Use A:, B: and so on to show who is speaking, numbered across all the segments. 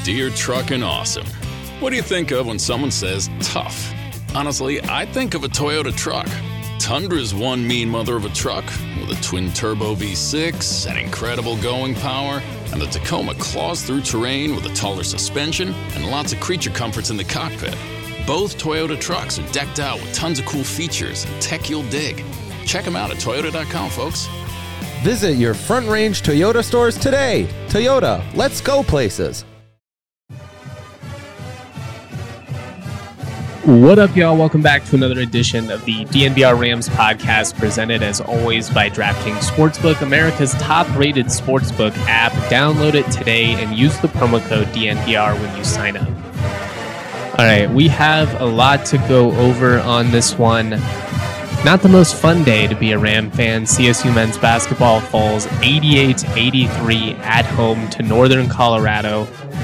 A: Deere Truckin' Awesome. What do you think of when someone says tough? Honestly, I think of a Toyota truck. Tundra's one mean mother of a truck with a twin-turbo V6 and incredible going power, and the Tacoma claws through terrain with a taller suspension and lots of creature comforts in the cockpit. Both Toyota trucks are decked out with tons of cool features and tech you'll dig. Check them out at Toyota.com, folks.
B: Visit your Front Range Toyota stores today. Toyota, let's go places.
C: What up, y'all? Welcome back to another edition of the DNVR Rams podcast, presented as always by DraftKings Sportsbook, America's top-rated sportsbook app. Download it today and use the promo code DNVR when you sign up. All right, we have a lot to go over on this one. Not the most fun day to be a Ram fan. CSU men's basketball falls 88-83 at home to Northern Colorado.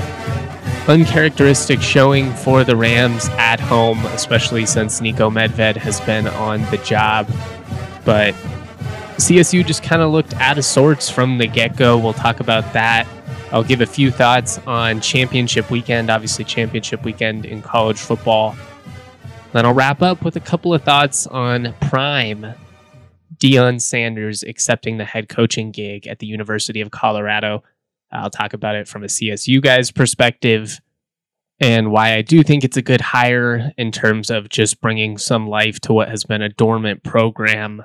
C: Uncharacteristic showing for the Rams at home, especially since Niko Medved has been on the job. But CSU just kind of looked out of sorts from the get-go. We'll talk about that. I'll give a few thoughts on championship weekend, obviously championship weekend in college football. Then I'll wrap up with a couple of thoughts on Prime, Deion Sanders accepting the head coaching gig at the University of Colorado. I'll talk about it from a CSU guy's perspective and why I do think it's a good hire in terms of just bringing some life to what has been a dormant program.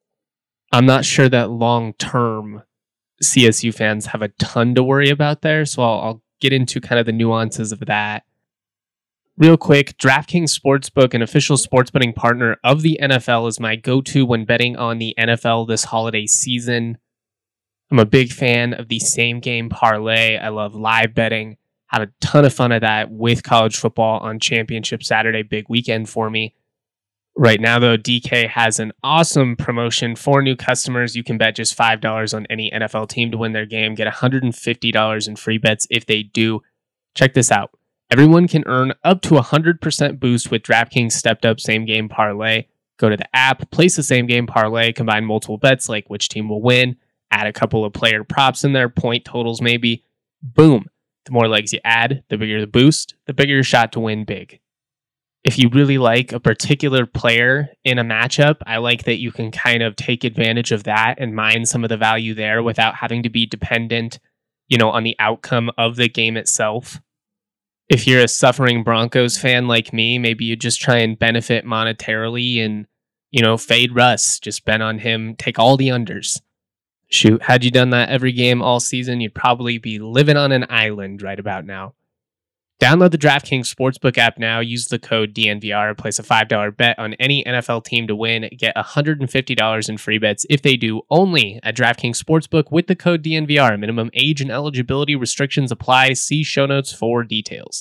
C: I'm not sure that long-term CSU fans have a ton to worry about there, so I'll get into kind of the nuances of that. Real quick, DraftKings Sportsbook, an official sports betting partner of the NFL, is my go-to when betting on the NFL this holiday season. I'm a big fan of the same game parlay. I love live betting. Had a ton of fun of that with college football on Championship Saturday, big weekend for me. Right now, though, DK has an awesome promotion for new customers. You can bet just $5 on any NFL team to win their game. Get $150 in free bets if they do. Check this out. Everyone can earn up to 100% boost with DraftKings Stepped Up Same Game Parlay. Go to the app, place the same game parlay, combine multiple bets like which team will win, add a couple of player props in there, point totals maybe. Boom. The more legs you add, the bigger the boost, the bigger your shot to win big. If you really like a particular player in a matchup, I like that you can kind of take advantage of that and mine some of the value there without having to be dependent, on the outcome of the game itself. If you're a suffering Broncos fan like me, maybe you just try and benefit monetarily and, fade Russ. Just bet on him, take all the unders. Shoot, had you done that every game all season, you'd probably be living on an island right about now. Download the DraftKings Sportsbook app now. Use the code DNVR. Place a $5 bet on any NFL team to win. Get $150 in free bets if they do, only at DraftKings Sportsbook with the code DNVR. Minimum age and eligibility restrictions apply. See show notes for details.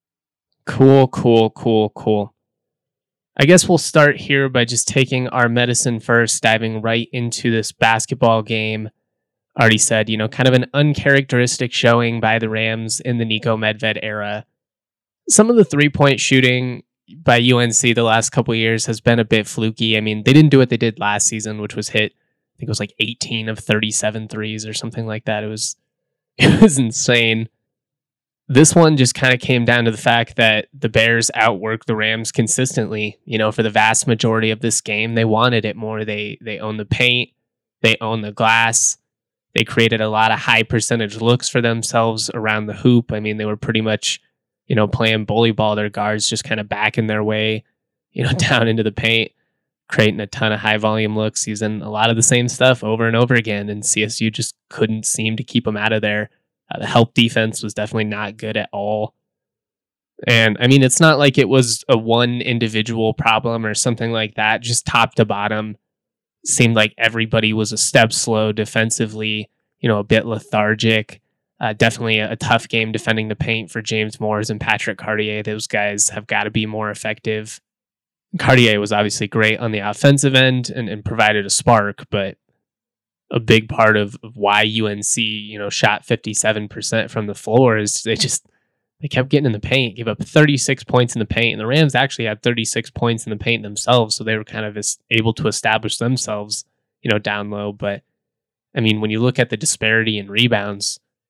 C: Cool. I guess we'll start here by just taking our medicine first, diving right into this basketball game. Already said, kind of an uncharacteristic showing by the Rams in the Niko Medved era. Some of the three-point shooting by UNC the last couple of years has been a bit fluky. I mean, they didn't do what they did last season, which was hit, I think it was like 18 of 37 threes or something like that. It was insane. This one just kind of came down to the fact that the Bears outworked the Rams consistently. For the vast majority of this game, they wanted it more. They owned the paint. They owned the glass. They created a lot of high percentage looks for themselves around the hoop. I mean, they were pretty much, playing bully ball. Their guards just kind of backing their way, down into the paint, creating a ton of high volume looks, using a lot of the same stuff over and over again. And CSU just couldn't seem to keep them out of there. The help defense was definitely not good at all. And I mean, it's not like it was a one individual problem or something like that. Just top to bottom, seemed like everybody was a step slow defensively, a bit lethargic. Definitely a tough game defending the paint for James Moores and Patrick Cartier. Those guys have got to be more effective. Cartier was obviously great on the offensive end and provided a spark, but a big part of why UNC, shot 57% from the floor is they kept getting in the paint, gave up 36 points in the paint, and the Rams actually had 36 points in the paint themselves, so they were kind of able to establish themselves, down low. But I mean, when you look at the disparity in rebounds,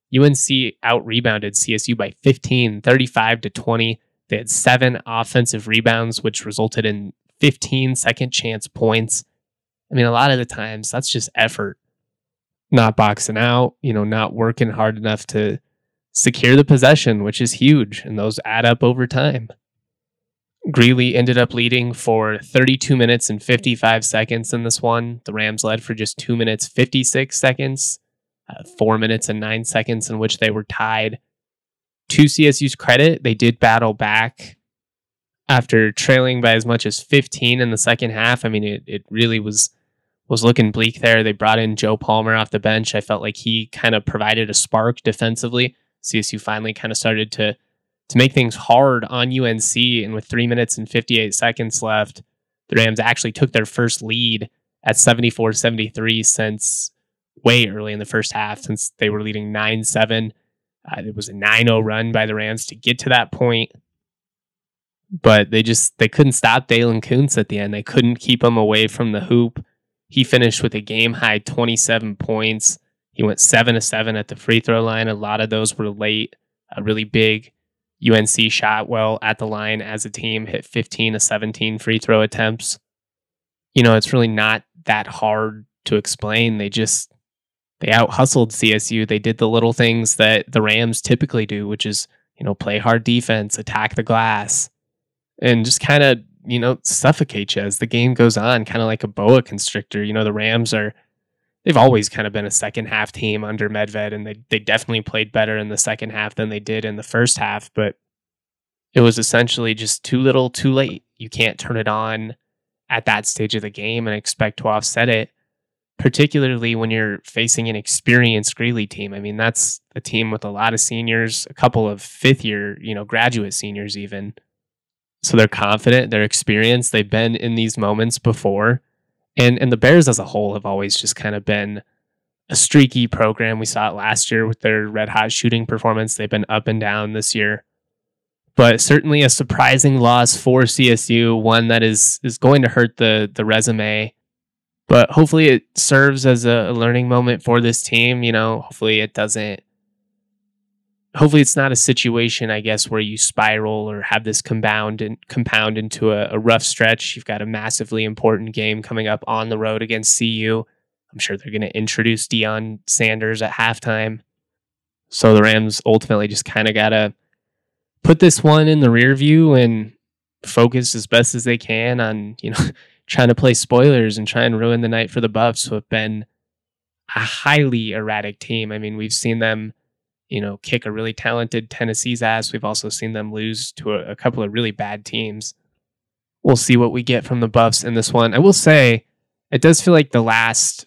C: UNC out-rebounded CSU by 15, 35-20. They had 7 offensive rebounds, which resulted in 15 second chance points. I mean, a lot of the times, that's just effort. Not boxing out, not working hard enough to secure the possession, which is huge, and those add up over time. Greeley ended up leading for 32 minutes and 55 seconds in this one. The Rams led for just 2 minutes, 56 seconds, 4 minutes and 9 seconds in which they were tied. To CSU's credit, they did battle back after trailing by as much as 15 in the second half. I mean, it really was looking bleak there. They brought in Joe Palmer off the bench. I felt like he kind of provided a spark defensively. CSU finally kind of started to make things hard on UNC, and with 3 minutes and 58 seconds left, the Rams actually took their first lead at 74-73 since way early in the first half, since they were leading 9-7. It was a 9-0 run by the Rams to get to that point, but they couldn't stop Dalen Kuntz at the end. They couldn't keep him away from the hoop. He finished with a game-high 27 points. He went 7-7 at the free throw line. A lot of those were late, really big. UNC shot well at the line as a team, hit 15 of 17 free throw attempts. It's really not that hard to explain. They out-hustled CSU. They did the little things that the Rams typically do, which is, play hard defense, attack the glass, and just kind of, suffocate you as the game goes on, kind of like a boa constrictor. The Rams they've always kind of been a second half team under Medved, and they definitely played better in the second half than they did in the first half, but it was essentially just too little, too late. You can't turn it on at that stage of the game and expect to offset it, particularly when you're facing an experienced Greeley team. I mean, that's a team with a lot of seniors, a couple of fifth-year, graduate seniors even. So they're confident, they're experienced, they've been in these moments before. And the Bears as a whole have always just kind of been a streaky program. We saw it last year with their red-hot shooting performance. They've been up and down this year. But certainly a surprising loss for CSU, one that is going to hurt the resume. But hopefully it serves as a learning moment for this team. Hopefully it's not a situation, I guess, where you spiral or have this compound into a rough stretch. You've got a massively important game coming up on the road against CU. I'm sure they're going to introduce Deion Sanders at halftime. So the Rams ultimately just kind of got to put this one in the rear view and focus as best as they can on, trying to play spoilers and try and ruin the night for the Buffs, who have been a highly erratic team. I mean, we've seen them kick a really talented Tennessee's ass. We've also seen them lose to a couple of really bad teams. We'll see what we get from the Buffs in this one. I will say, it does feel like the last,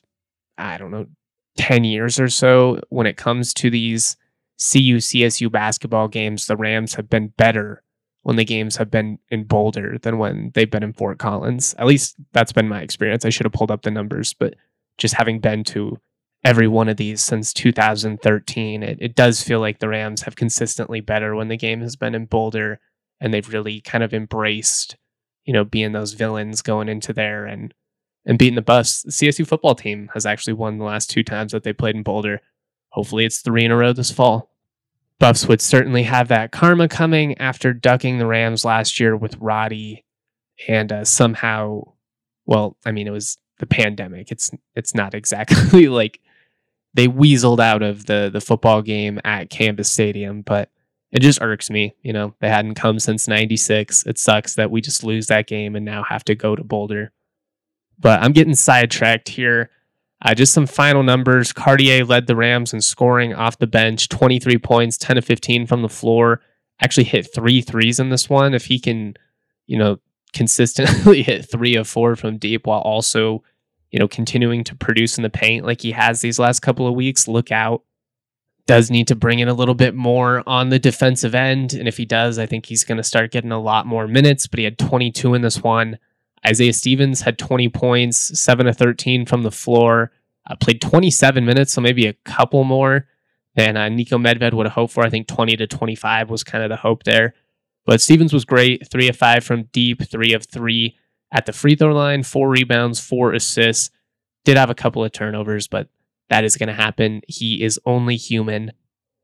C: 10 years or so, when it comes to these CU-CSU basketball games, the Rams have been better when the games have been in Boulder than when they've been in Fort Collins. At least that's been my experience. I should have pulled up the numbers, but just having been to every one of these since 2013, it does feel like the Rams have consistently better when the game has been in Boulder, and they've really kind of embraced, being those villains going into there and beating the Buffs. The CSU football team has actually won the last 2 times that they played in Boulder. Hopefully it's 3 in a row this fall. Buffs would certainly have that karma coming after ducking the Rams last year with Roddy, and somehow, it was the pandemic. It's not exactly like they weaseled out of the football game at Campus Stadium, but it just irks me. They hadn't come since 96. It sucks that we just lose that game and now have to go to Boulder. But I'm getting sidetracked here. Just some final numbers. Cartier led the Rams in scoring off the bench, 23 points, 10 of 15 from the floor. Actually hit 3 threes in this one. If he can, consistently hit 3 of 4 from deep while also, continuing to produce in the paint like he has these last couple of weeks, look out. Does need to bring in a little bit more on the defensive end. And if he does, I think he's going to start getting a lot more minutes, but he had 22 in this one. Isaiah Stevens had 20 points, 7 of 13 from the floor, played 27 minutes, so maybe a couple more than Nico Medved would have hoped for. I think 20 to 25 was kind of the hope there. But Stevens was great, 3 of 5 from deep, 3 of 3 at the free throw line, 4 rebounds, 4 assists. Did have a couple of turnovers, but that is going to happen. He is only human.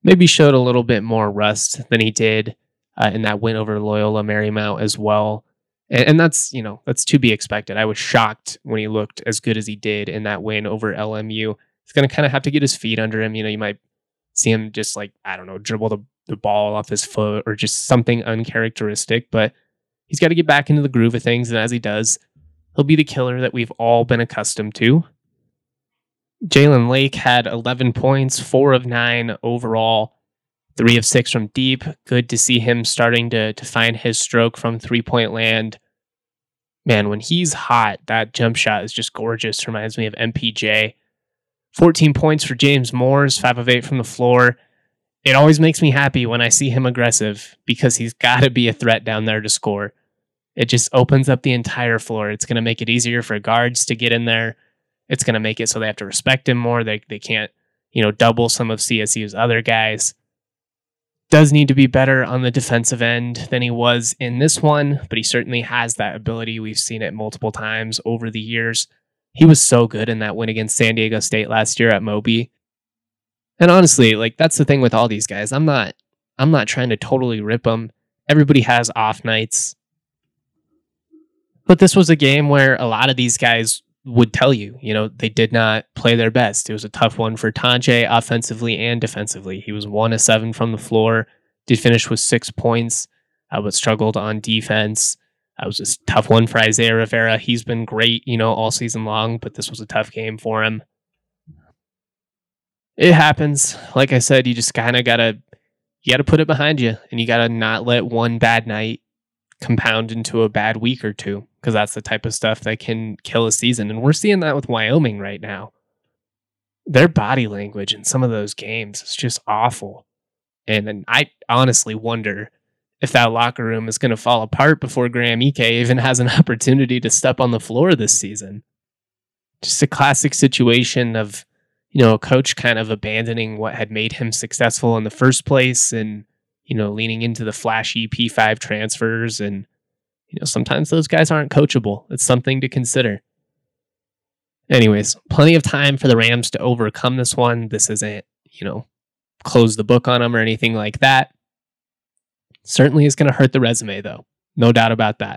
C: maybe showed a little bit more rust than he did in that win over Loyola Marymount as well. And that's, that's to be expected. I was shocked when he looked as good as he did in that win over LMU. He's going to kind of have to get his feet under him. You might see him just dribble the ball off his foot or just something uncharacteristic, but he's got to get back into the groove of things. And as he does, he'll be the killer that we've all been accustomed to. Jalen Lake had 11 points, 4 of 9 overall, 3 of 6 from deep. Good to see him starting to find his stroke from three-point land. Man, when he's hot, that jump shot is just gorgeous. Reminds me of MPJ. 14 points for James Moores, 5 of 8 from the floor. It always makes me happy when I see him aggressive because he's got to be a threat down there to score. It just opens up the entire floor. It's going to make it easier for guards to get in there. It's going to make it so they have to respect him more. They can't, double some of CSU's other guys. Does need to be better on the defensive end than he was in this one, but he certainly has that ability. We've seen it multiple times over the years. He was so good in that win against San Diego State last year at Moby. And honestly, that's the thing with all these guys. I'm not trying to totally rip them. Everybody has off nights. But this was a game where a lot of these guys would tell you, they did not play their best. It was a tough one for Tonje offensively and defensively. He was 1 of 7 from the floor, did finish with 6 points, but struggled on defense. It was a tough one for Isaiah Rivera. He's been great, all season long, but this was a tough game for him. It happens. Like I said, you just kind of gotta put it behind you, and you gotta not let one bad night compound into a bad week or two, because that's the type of stuff that can kill a season. And we're seeing that with Wyoming right now. Their body language in some of those games is just awful. And then I honestly wonder if that locker room is going to fall apart before Graham Ike even has an opportunity to step on the floor this season. Just a classic situation of, a coach kind of abandoning what had made him successful in the first place and, leaning into the flashy P5 transfers. And, sometimes those guys aren't coachable. It's something to consider. Anyways, plenty of time for the Rams to overcome this one. This isn't, close the book on them or anything like that. Certainly is going to hurt the resume, though. No doubt about that.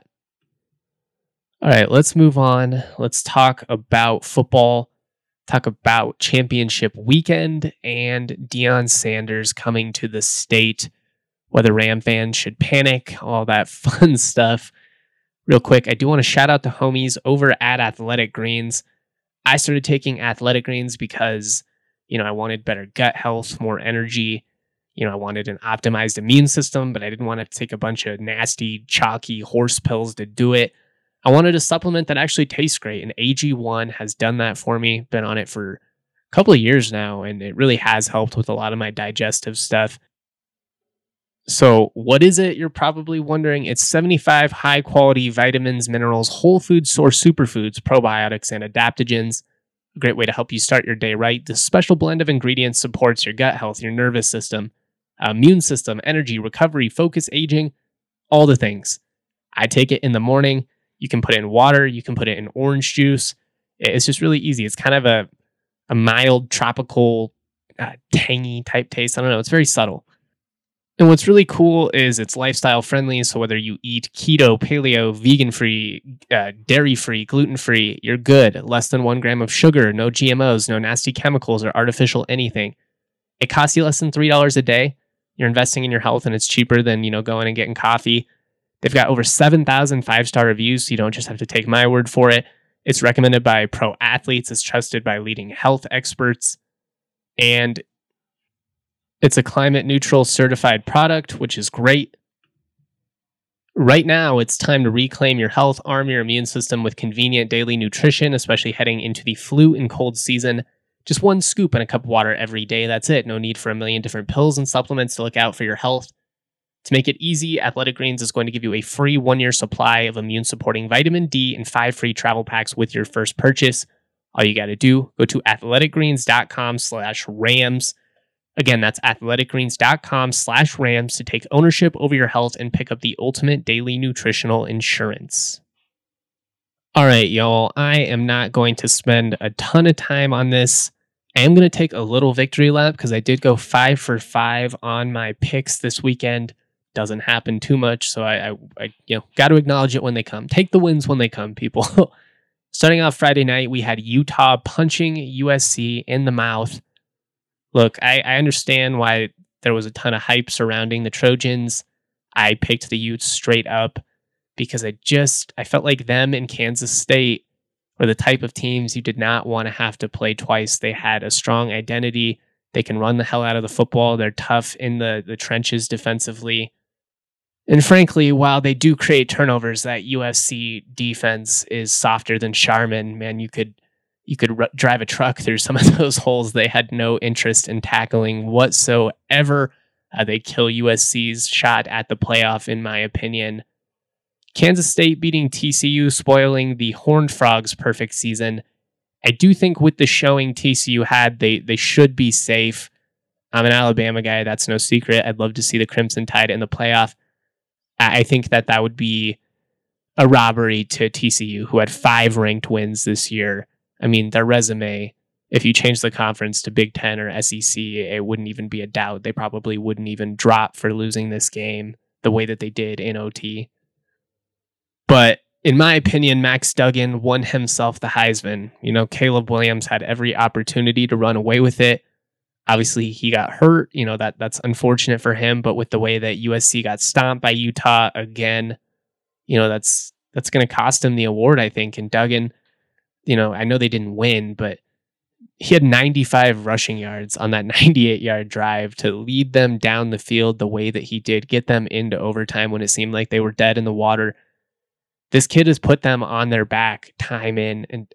C: All right, let's move on. Let's talk about football. Talk about championship weekend and Deion Sanders coming to the state. Whether Ram fans should panic, all that fun stuff. Real quick, I do want to shout out the homies over at Athletic Greens. I started taking Athletic Greens because, I wanted better gut health, more energy. I wanted an optimized immune system, but I didn't want to take a bunch of nasty, chalky horse pills to do it. I wanted a supplement that actually tastes great, and AG1 has done that for me. Been on it for a couple of years now, and it really has helped with a lot of my digestive stuff. So what is it? You're probably wondering. It's 75 high-quality vitamins, minerals, whole food source superfoods, probiotics, and adaptogens. A great way to help you start your day right. This special blend of ingredients supports your gut health, your nervous system, immune system, energy, recovery, focus, aging, all the things. I take it in the morning. You can put it in water. You can put it in orange juice. It's just really easy. It's kind of a mild, tropical, tangy type taste. I don't know. It's very subtle. And what's really cool is it's lifestyle friendly. So whether you eat keto, paleo, vegan-free, dairy-free, gluten-free, you're good. Less than 1 gram of sugar, no GMOs, no nasty chemicals or artificial anything. It costs you less than $3 a day. You're investing in your health, and it's cheaper than, going and getting coffee. They've got over 7,000 5-star reviews, so you don't just have to take my word for it. It's recommended by pro athletes. It's trusted by leading health experts. And it's a climate neutral certified product, which is great. Right now, it's time to reclaim your health, arm your immune system with convenient daily nutrition, especially heading into the flu and cold season. Just 1 scoop in a cup of water every day. That's it. No need for a million different pills and supplements to look out for your health. To make it easy, Athletic Greens is going to give you a free 1-year supply of immune-supporting vitamin D and 5 free travel packs with your first purchase. All you got to do, go to athleticgreens.com/Rams. Again, that's athleticgreens.com/Rams to take ownership over your health and pick up the ultimate daily nutritional insurance. All right, y'all, I am not going to spend a ton of time on this. I am going to take a little victory lap because I did go 5 for 5 on my picks this weekend. Doesn't happen too much, so I got to acknowledge it when they come. Take the wins when they come, people. Starting off Friday night, we had Utah punching USC in the mouth. Look, I understand why there was a ton of hype surrounding the Trojans. I picked the Utes straight up because I felt like them and Kansas State were the type of teams you did not want to have to play twice. They had a strong identity. They can run the hell out of the football. They're tough in the trenches defensively. And frankly, while they do create turnovers, that USC defense is softer than Charmin. Man, you could drive a truck through some of those holes. They had no interest in tackling whatsoever. They kill USC's shot at the playoff, in my opinion. Kansas State beating TCU, spoiling the Horned Frogs' perfect season. I do think with the showing TCU had, they should be safe. I'm an Alabama guy. That's no secret. I'd love to see the Crimson Tide in the playoff. I think that would be a robbery to TCU, who had 5 ranked wins this year. I mean, their resume, if you change the conference to Big Ten or SEC, it wouldn't even be a doubt. They probably wouldn't even drop for losing this game the way that they did in OT. But in my opinion, Max Duggan won himself the Heisman. Caleb Williams had every opportunity to run away with it. Obviously, he got hurt. That's unfortunate for him. But with the way that USC got stomped by Utah again, that's going to cost him the award, I think. And Duggan, I know they didn't win, but he had 95 rushing yards on that 98-yard drive to lead them down the field the way that he did, get them into overtime when it seemed like they were dead in the water. This kid has put them on their back time and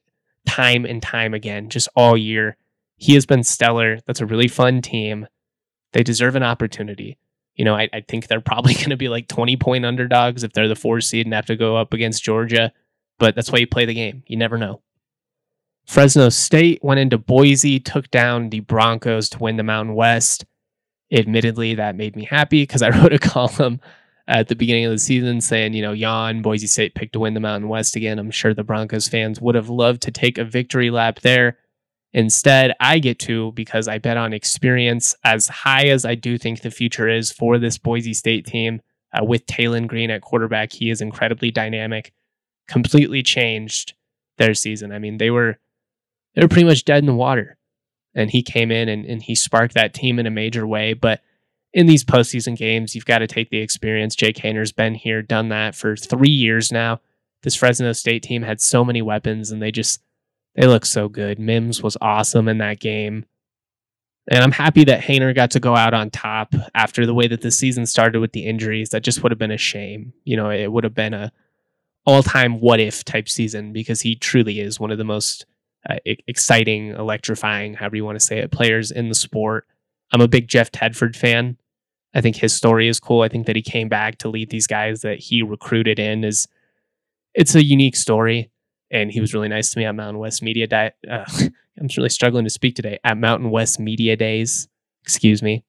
C: time again, just all year. He has been stellar. That's a really fun team. They deserve an opportunity. I think they're probably going to be like 20-point underdogs if they're the 4 seed and have to go up against Georgia. But that's why you play the game. You never know. Fresno State went into Boise, took down the Broncos to win the Mountain West. Admittedly, that made me happy because I wrote a column at the beginning of the season saying, yawn, Boise State picked to win the Mountain West again. I'm sure the Broncos fans would have loved to take a victory lap there. Instead, I get to because I bet on experience. As high as I do think the future is for this Boise State team, with Talon Green at quarterback, he is incredibly dynamic, completely changed their season. I mean, they were pretty much dead in the water, and he came in and he sparked that team in a major way. But in these postseason games, you've got to take the experience. Jake Haener's been here, done that for 3 years now. This Fresno State team had so many weapons, and they look so good. Mims was awesome in that game. And I'm happy that Haener got to go out on top after the way that the season started with the injuries. That just would have been a shame. It would have been a all-time what-if type season because he truly is one of the most exciting, electrifying, however you want to say it, players in the sport. I'm a big Jeff Tedford fan. I think his story is cool. I think that he came back to lead these guys that he recruited in. It's a unique story. And he was really nice to me at Mountain West Media Day. I'm really struggling to speak today. At Mountain West Media Days. Excuse me.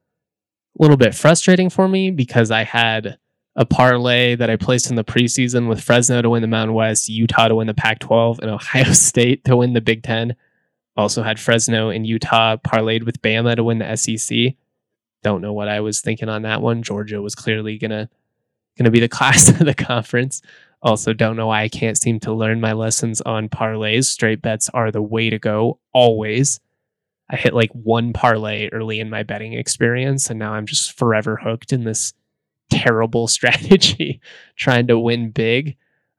C: A little bit frustrating for me because I had a parlay that I placed in the preseason with Fresno to win the Mountain West, Utah to win the Pac-12, and Ohio State to win the Big Ten. Also had Fresno and Utah parlayed with Bama to win the SEC. Don't know what I was thinking on that one. Georgia was clearly gonna be the class of the conference. Also, don't know why I can't seem to learn my lessons on parlays. Straight bets are the way to go, always. I hit like one parlay early in my betting experience, and now I'm just forever hooked in this terrible strategy trying to win big.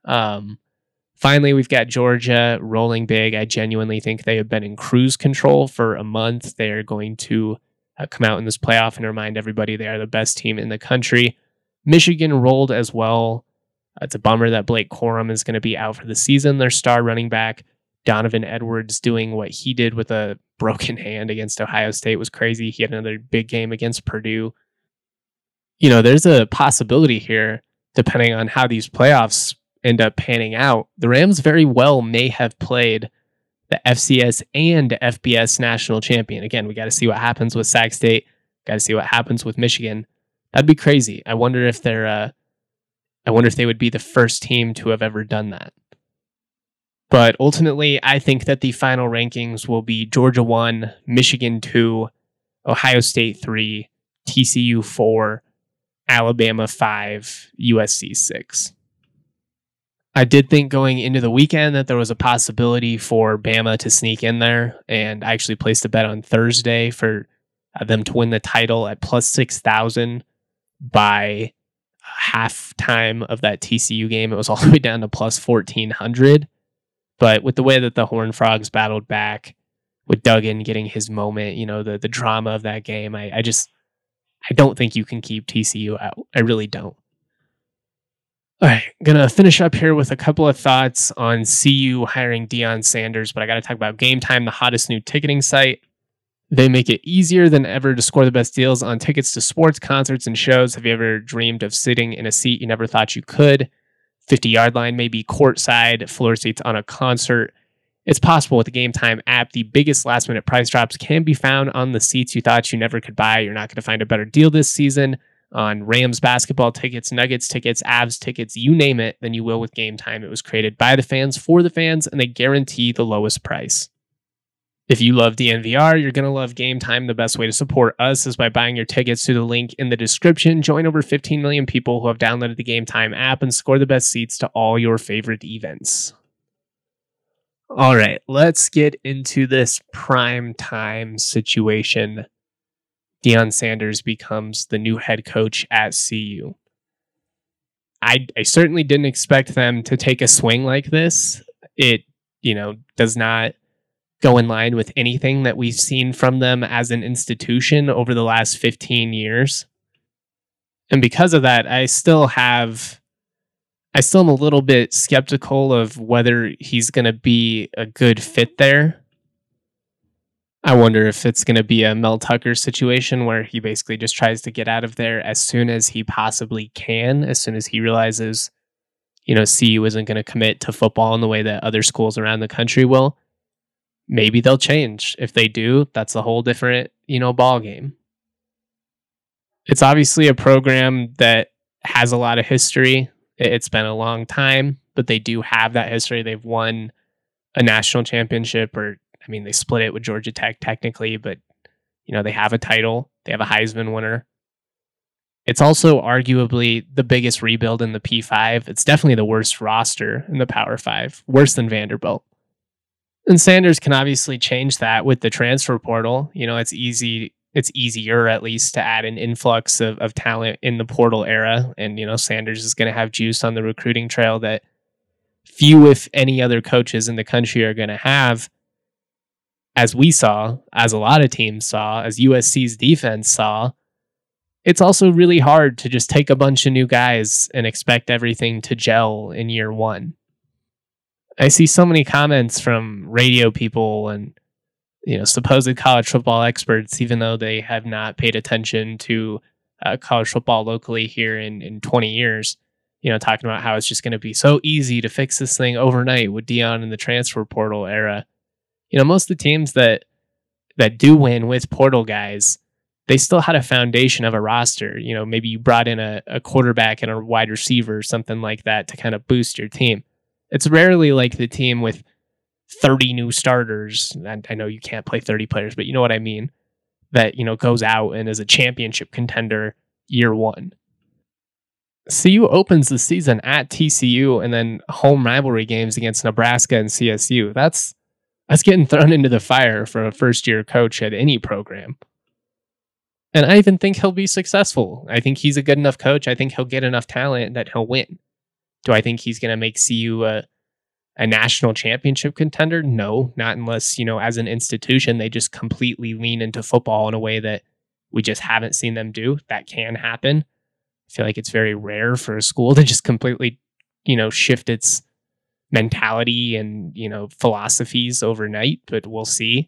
C: Finally, we've got Georgia rolling big. I genuinely think they have been in cruise control for a month. They're going to come out in this playoff and remind everybody they are the best team in the country. Michigan rolled as well. It's a bummer that Blake Corum is going to be out for the season. Their star running back, Donovan Edwards, doing what he did with a broken hand against Ohio State was crazy. He had another big game against Purdue. There's a possibility here, depending on how these playoffs end up panning out. The Rams very well may have played the FCS and FBS national champion. Again, we got to see what happens with Sac State. Got to see what happens with Michigan. That'd be crazy. I wonder if they would be the first team to have ever done that. But ultimately, I think that the final rankings will be Georgia 1, Michigan 2, Ohio State 3, TCU 4, Alabama 5, USC 6. I did think going into the weekend that there was a possibility for Bama to sneak in there, and I actually placed a bet on Thursday for them to win the title at plus 6,000 by halftime of that TCU game. It was all the way down to plus 1,400. But with the way that the Horned Frogs battled back, with Duggan getting his moment, the drama of that game, I don't think you can keep TCU out. I really don't. All right, going to finish up here with a couple of thoughts on CU hiring Deion Sanders, but I got to talk about Game Time, the hottest new ticketing site. They make it easier than ever to score the best deals on tickets to sports, concerts, and shows. Have you ever dreamed of sitting in a seat you never thought you could? 50-yard line, maybe courtside, floor seats on a concert. It's possible with the Game Time app. The biggest last-minute price drops can be found on the seats you thought you never could buy. You're not going to find a better deal this season on Rams basketball tickets, Nuggets tickets, Avs tickets, you name it, than you will with Game Time. It was created by the fans for the fans, and they guarantee the lowest price. If you love DNVR, you're going to love Game Time. The best way to support us is by buying your tickets through the link in the description. Join over 15 million people who have downloaded the Game Time app and score the best seats to all your favorite events. All right, let's get into this prime time situation. Deion Sanders becomes the new head coach at CU. I certainly didn't expect them to take a swing like this. It, does not go in line with anything that we've seen from them as an institution over the last 15 years. And because of that, I still am a little bit skeptical of whether he's going to be a good fit there. I wonder if it's going to be a Mel Tucker situation where he basically just tries to get out of there as soon as he possibly can, as soon as he realizes, CU isn't going to commit to football in the way that other schools around the country will. Maybe they'll change. If they do, that's a whole different, ball game. It's obviously a program that has a lot of history. It's been a long time, but they do have that history. They've won a national championship, they split it with Georgia Tech technically, but they have a title. They have a Heisman winner. It's also arguably the biggest rebuild in the P5. It's definitely the worst roster in the Power 5, worse than Vanderbilt. And Sanders can obviously change that with the transfer portal. It's easier at least to add an influx of talent in the portal era. And, Sanders is going to have juice on the recruiting trail that few, if any other coaches in the country are going to have. As we saw, as a lot of teams saw, as USC's defense saw, it's also really hard to just take a bunch of new guys and expect everything to gel in year one. I see so many comments from radio people and supposed college football experts, even though they have not paid attention to college football locally here in 20 years, talking about how it's just going to be so easy to fix this thing overnight with Deion in the transfer portal era. Most of the teams that do win with portal guys, they still had a foundation of a roster. Maybe you brought in a quarterback and a wide receiver or something like that to kind of boost your team. It's rarely like the team with 30 new starters. I know you can't play 30 players, but you know what I mean? That, goes out and is a championship contender year one. CU opens the season at TCU and then home rivalry games against Nebraska and CSU. That's getting thrown into the fire for a first-year coach at any program. And I even think he'll be successful. I think he's a good enough coach. I think he'll get enough talent that he'll win. Do I think he's going to make CU a national championship contender? No, not unless, as an institution, they just completely lean into football in a way that we just haven't seen them do. That can happen. I feel like it's very rare for a school to just completely, shift its mentality and, philosophies overnight, but we'll see.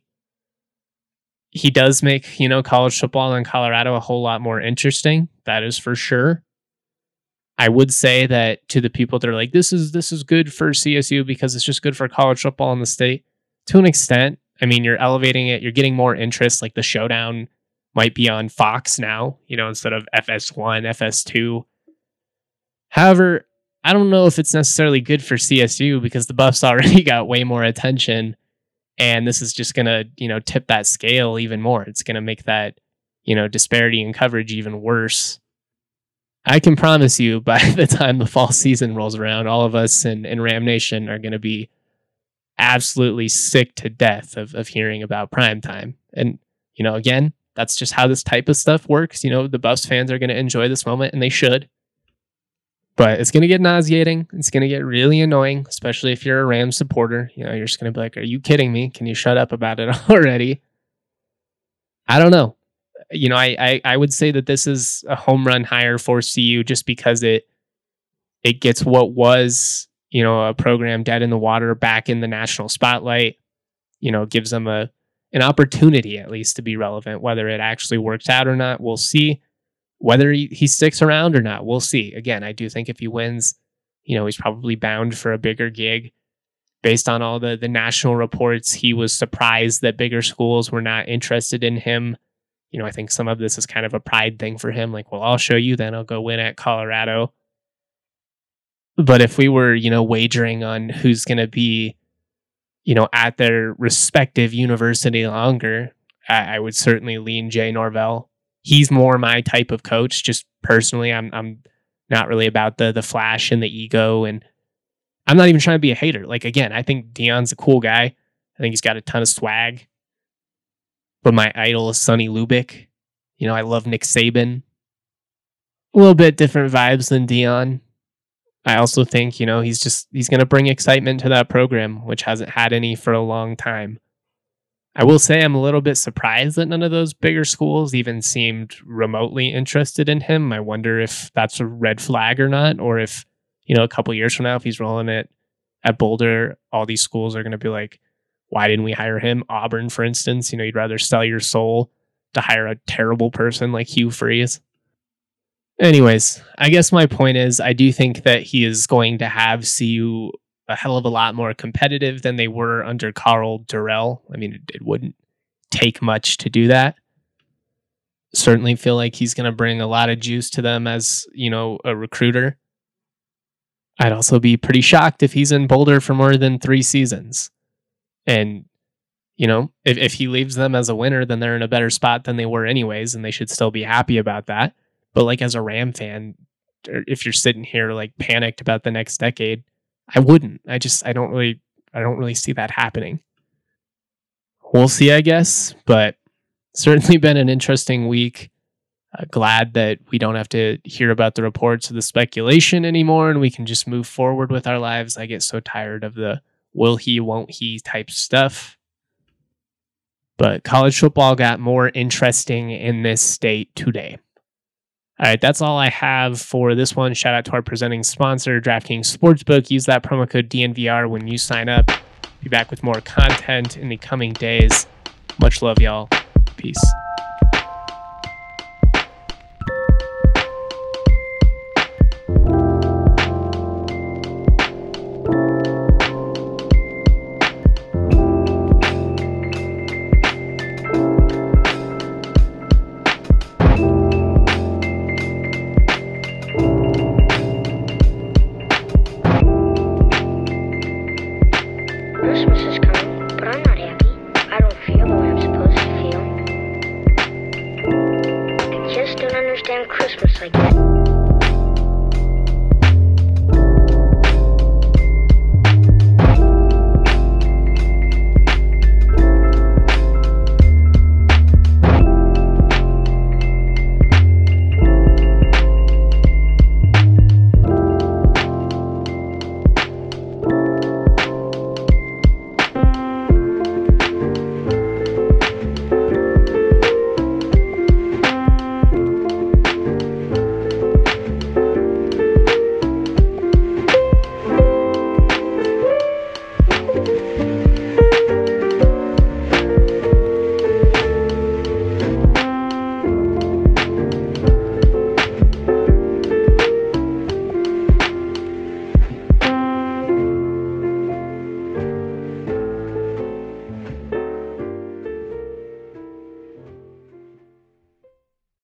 C: He does make, college football in Colorado a whole lot more interesting. That is for sure. I would say that to the people that are like, this is good for CSU because it's just good for college football in the state. To an extent, you're elevating it. You're getting more interest. Like the showdown might be on Fox now, instead of FS1, FS2. However, I don't know if it's necessarily good for CSU because the Buffs already got way more attention, and this is just going to, tip that scale even more. It's going to make that, disparity in coverage even worse. I can promise you by the time the fall season rolls around, all of us in Ram Nation are going to be absolutely sick to death of hearing about primetime. And, again, that's just how this type of stuff works. The Buffs fans are going to enjoy this moment, and they should. But it's going to get nauseating. It's going to get really annoying, especially if you're a Rams supporter. You're just going to be like, are you kidding me? Can you shut up about it already? I don't know. I would say that this is a home run hire for CU just because it gets what was, a program dead in the water back in the national spotlight. Gives them an opportunity at least to be relevant. Whether it actually works out or not, we'll see. Whether he sticks around or not, we'll see. Again, I do think if he wins, he's probably bound for a bigger gig. Based on all the national reports, he was surprised that bigger schools were not interested in him. I think some of this is kind of a pride thing for him. Like, well, I'll show you, then I'll go win at Colorado. But if we were, wagering on who's going to be, at their respective university longer, I would certainly lean Jay Norvell. He's more my type of coach. Just personally, I'm not really about the flash and the ego, and I'm not even trying to be a hater. Like, again, I think Deion's a cool guy. I think he's got a ton of swag. But my idol is Sonny Lubick. I love Nick Saban. A little bit different vibes than Deion. I also think, he's going to bring excitement to that program, which hasn't had any for a long time. I will say I'm a little bit surprised that none of those bigger schools even seemed remotely interested in him. I wonder if that's a red flag or not, or if, a couple years from now, if he's rolling it at Boulder, all these schools are going to be like, why didn't we hire him? Auburn, for instance, you'd rather sell your soul to hire a terrible person like Hugh Freeze. Anyways, I guess my point is I do think that he is going to have CU a hell of a lot more competitive than they were under Karl Dorrell. I mean, it wouldn't take much to do that. Certainly feel like he's going to bring a lot of juice to them as, a recruiter. I'd also be pretty shocked if he's in Boulder for more than 3 seasons. And, if he leaves them as a winner, then they're in a better spot than they were anyways, and they should still be happy about that. But like as a Ram fan, if you're sitting here like panicked about the next decade, I wouldn't. I don't really see that happening. We'll see, I guess, but certainly been an interesting week. Glad that we don't have to hear about the reports of the speculation anymore, and we can just move forward with our lives. I get so tired of the will he, won't he type stuff. But college football got more interesting in this state today. All right, that's all I have for this one. Shout out to our presenting sponsor, DraftKings Sportsbook. Use that promo code DNVR when you sign up. Be back with more content in the coming days. Much love, y'all. Peace.
D: Christmas is coming, but I'm not happy. I don't feel the way I'm supposed to feel. I just don't understand Christmas like that.